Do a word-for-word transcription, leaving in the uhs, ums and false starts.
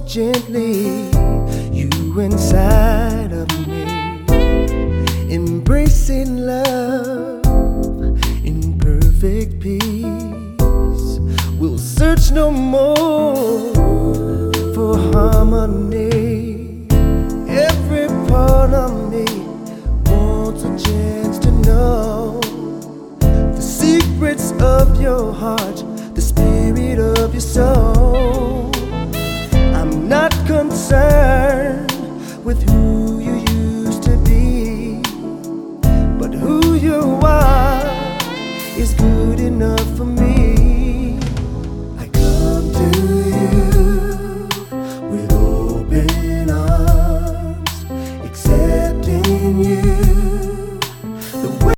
gently, you inside of me, embracing love in perfect peace. We'll search no more for harmony. Every part of me wants a chance to know the secrets of your heart, the spirit of your soul. I'm not concerned with who you used to be, but who you are is good enough for me.